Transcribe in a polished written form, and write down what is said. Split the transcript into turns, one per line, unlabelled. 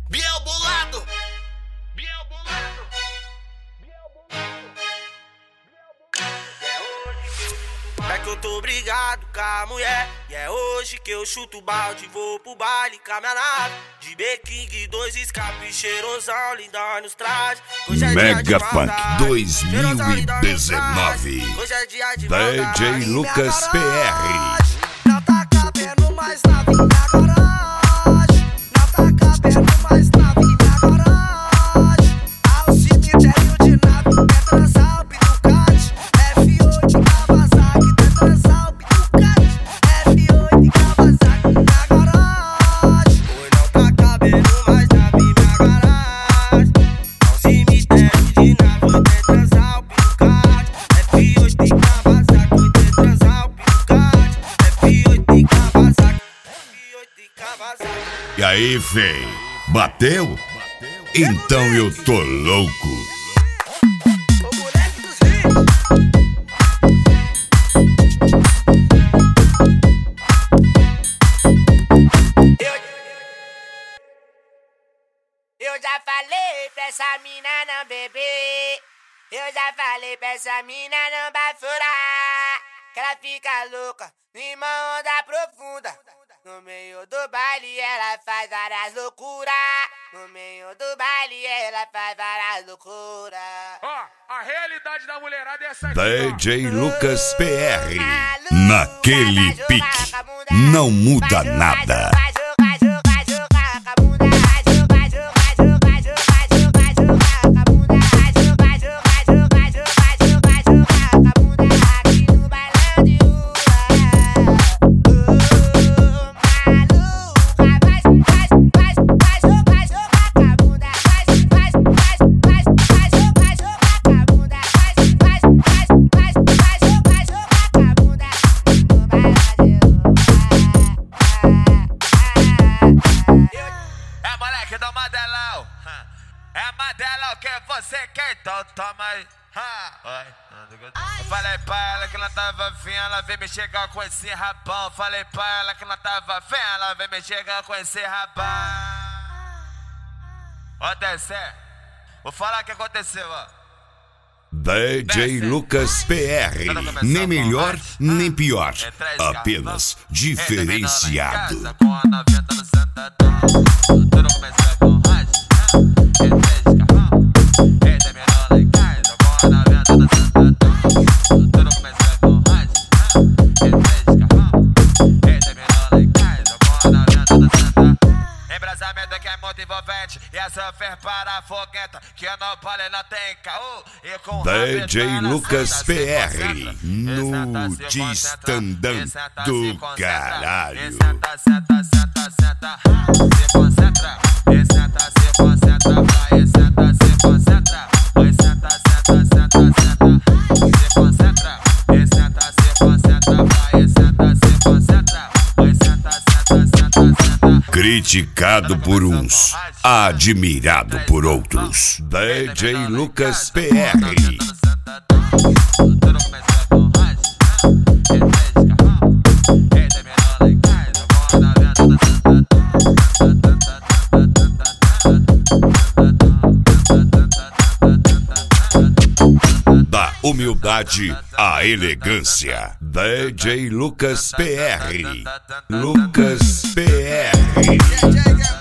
Biel bolado. É que eu tô brigado com a mulher, e é hoje que eu chuto o balde. Vou pro baile com a minha nave de B-King, 2 escape, cheirosão, lindão nos trajes.
Mega Funk 2019.
Hoje é dia de
DJ Lucas PR.
Não tá cabendo mais na minha garagem. Não tá cabendo mais na minha garagem. Ao cemitério de nave, Petrosalp, Ducati, F8 Kawasaki, Petrosalp, Ducati, F8 Kawasaki na garagem. Pois não tá cabendo mais na minha garagem. Ao cemitério de nave, Petrosalp, Ducati, F8 Kawasaki, Petrosalp, Ducati, F8 Kawasaki, F8 Kawasaki.
E aí, véi? Bateu? Então eu tô louco.
O moleque dos hits. Eu já falei pra essa mina não beber. Eu já falei pra essa mina não bafurar. Que ela fica louca em uma onda profunda. No meio do baile ela faz várias loucuras. No meio do baile ela faz várias loucuras.
Ó, a realidade da mulherada é essa aqui,
DJ Lucas PR. Naquele pique. Não muda nada.
É Madela o que você quer, então toma aí. Eu falei pra ela que ela tava afim, ela veio me chegar com esse rabão. Falei pra ela que ela tava afim, ela veio me chegar com esse rabão. Ó, descer. Vou falar o que aconteceu, ó.
DJ Lucas PR. Nem melhor, nem pior. Apenas diferenciado.
Tudo começa com rádio. Embrasamento que é muito envolvente e a sofrer para a fogueta que eu não pole, não tem caô. E com
DJ Lucas PR no Distandão do caralho.
Senta, senta, senta, senta. Se concentra. E senta, se concentra. Vai, senta, se concentra. Vai, senta, senta, senta, senta. Se concentra. E senta, se concentra. Vai, senta, se concentra. Vai, senta, senta, senta, senta.
Criticado por uns, admirado por outros. DJ Lucas PR.
Tudo começa com rádio.
Da humildade à elegância. DJ Lucas PR. Lucas PR.